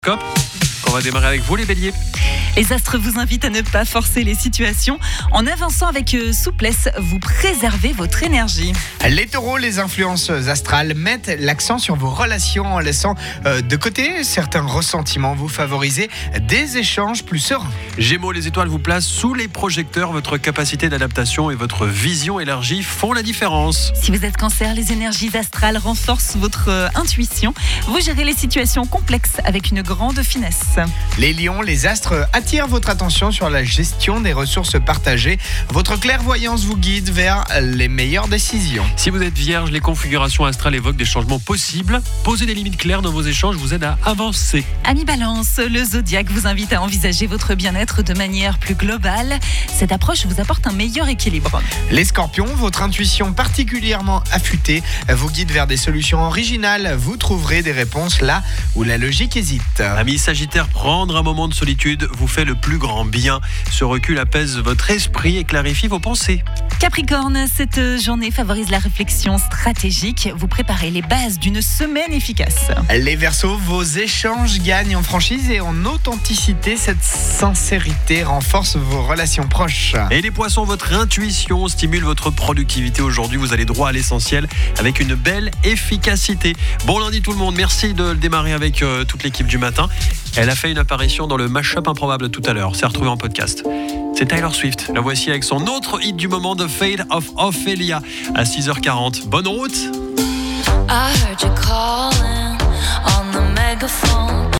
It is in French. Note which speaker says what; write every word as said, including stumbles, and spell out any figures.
Speaker 1: Cop, on va démarrer avec vous les béliers.
Speaker 2: Les astres vous invitent à ne pas forcer les situations. En avançant avec euh, souplesse, vous préservez votre énergie.
Speaker 3: Les taureaux, les influences astrales mettent l'accent sur vos relations en laissant euh, de côté certains ressentiments. Vous favorisez des échanges plus sereins.
Speaker 1: Gémeaux, les étoiles vous placent sous les projecteurs. Votre capacité d'adaptation et votre vision élargie font la différence.
Speaker 2: Si vous êtes cancer, les énergies astrales renforcent votre euh, intuition. Vous gérez les situations complexes avec une grande finesse.
Speaker 3: Les lions, les astres attirent votre attention sur la gestion des ressources partagées. Votre clairvoyance vous guide vers les meilleures décisions.
Speaker 1: Si vous êtes vierge, les configurations astrales évoquent des changements possibles. Poser des limites claires dans vos échanges vous aide à avancer.
Speaker 2: Amis Balance, le zodiaque vous invite à envisager votre bien-être de manière plus globale. Cette approche vous apporte un meilleur équilibre.
Speaker 3: Les scorpions, votre intuition particulièrement affûtée vous guide vers des solutions originales. Vous trouverez des réponses là où la logique hésite.
Speaker 1: Amis sagittaires, prendre un moment de solitude vous fait le plus grand bien. Ce recul apaise votre esprit et clarifie vos pensées.
Speaker 2: Capricorne, cette journée favorise la réflexion stratégique. Vous préparez les bases d'une semaine efficace.
Speaker 3: Les Verseaux, vos échanges gagnent en franchise et en authenticité. Cette sincérité renforce vos relations proches.
Speaker 1: Et les poissons, votre intuition stimule votre productivité. Aujourd'hui, vous allez droit à l'essentiel avec une belle efficacité. Bon lundi tout le monde, merci de le démarrer avec euh, toute l'équipe du matin. Elle a fait une apparition dans le Mashup Improbable tout à l'heure, c'est retrouvé en podcast. C'est Taylor Swift, la voici avec son autre hit du moment, The Fate of Ophelia, à six heures quarante. Bonne route.
Speaker 4: I heard you calling on the megaphone.